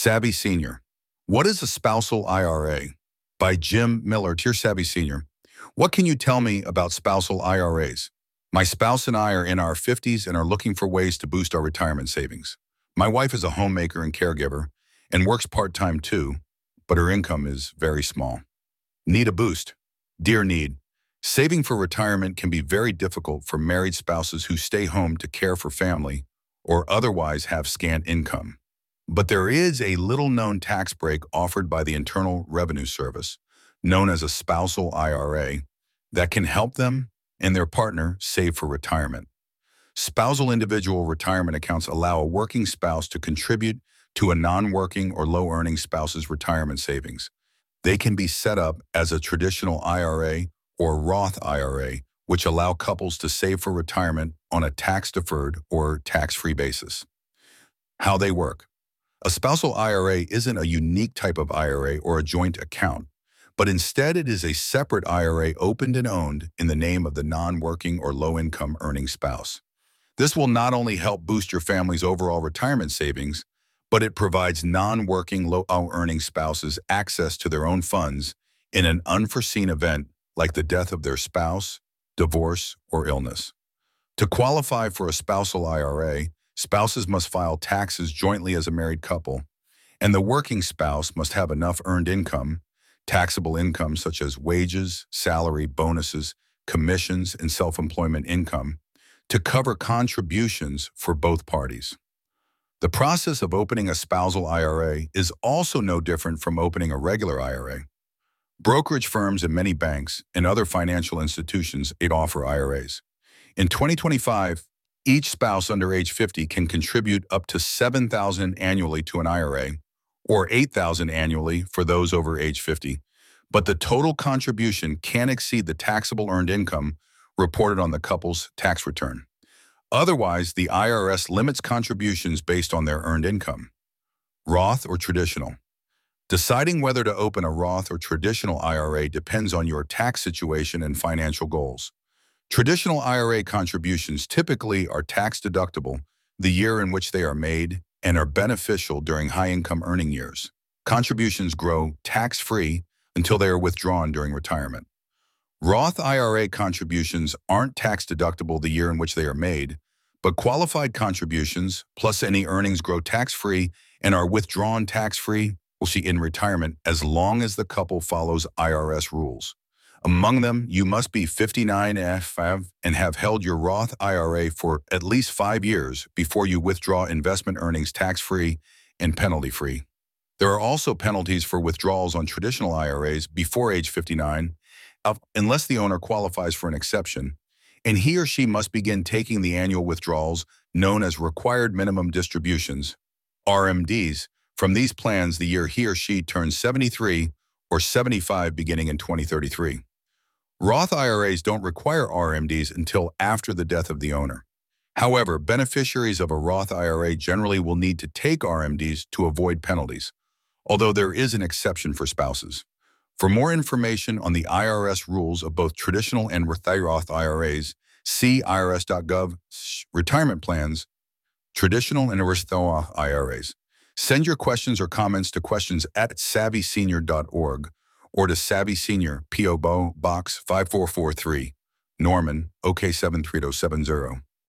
Savvy Senior. What is a spousal IRA? By Jim Miller, Dear Savvy Senior. What can you tell me about spousal IRAs? My spouse and I are in our 50s and are looking for ways to boost our retirement savings. My wife is a homemaker and caregiver and works part-time too, but her income is very small. Need a boost. Dear Need, saving for retirement can be very difficult for married spouses who stay home to care for family or otherwise have scant income. But there is a little-known tax break offered by the Internal Revenue Service, known as a spousal IRA, that can help them and their partner save for retirement. Spousal individual retirement accounts allow a working spouse to contribute to a non-working or low-earning spouse's retirement savings. They can be set up as a traditional IRA or Roth IRA, which allow couples to save for retirement on a tax-deferred or tax-free basis. How they work. A spousal IRA isn't a unique type of IRA or a joint account, but instead it is a separate IRA opened and owned in the name of the non-working or low-income earning spouse. This will not only help boost your family's overall retirement savings, but it provides non-working low-earning spouses access to their own funds in an unforeseen event like the death of their spouse, divorce, or illness. To qualify for a spousal IRA, spouses must file taxes jointly as a married couple, and the working spouse must have enough earned income, taxable income such as wages, salary, bonuses, commissions, and self-employment income, to cover contributions for both parties. The process of opening a spousal IRA is also no different from opening a regular IRA. Brokerage firms and many banks and other financial institutions offer IRAs. In 2025, each spouse under age 50 can contribute up to $7,000 annually to an IRA, or $8,000 annually for those over age 50, but the total contribution can't exceed the taxable earned income reported on the couple's tax return. Otherwise, the IRS limits contributions based on their earned income. Roth or traditional. Deciding whether to open a Roth or traditional IRA depends on your tax situation and financial goals. Traditional IRA contributions typically are tax-deductible the year in which they are made and are beneficial during high-income earning years. Contributions grow tax-free until they are withdrawn during retirement. Roth IRA contributions aren't tax-deductible the year in which they are made, but qualified contributions, plus any earnings, grow tax-free and are withdrawn tax-free in retirement as long as the couple follows IRS rules. Among them, you must be 59 and have held your Roth IRA for at least 5 years before you withdraw investment earnings tax-free and penalty-free. There are also penalties for withdrawals on traditional IRAs before age 59, unless the owner qualifies for an exception, and he or she must begin taking the annual withdrawals known as required minimum distributions, RMDs, from these plans the year he or she turns 73 or 75 beginning in 2033. Roth IRAs don't require RMDs until after the death of the owner. However, beneficiaries of a Roth IRA generally will need to take RMDs to avoid penalties, although there is an exception for spouses. For more information on the IRS rules of both traditional and Roth IRAs, see irs.gov retirement plans, traditional and Roth IRAs. Send your questions or comments to questions@savvysenior.org or to Savvy Senior, P.O. Box 5443, Norman, OK73070.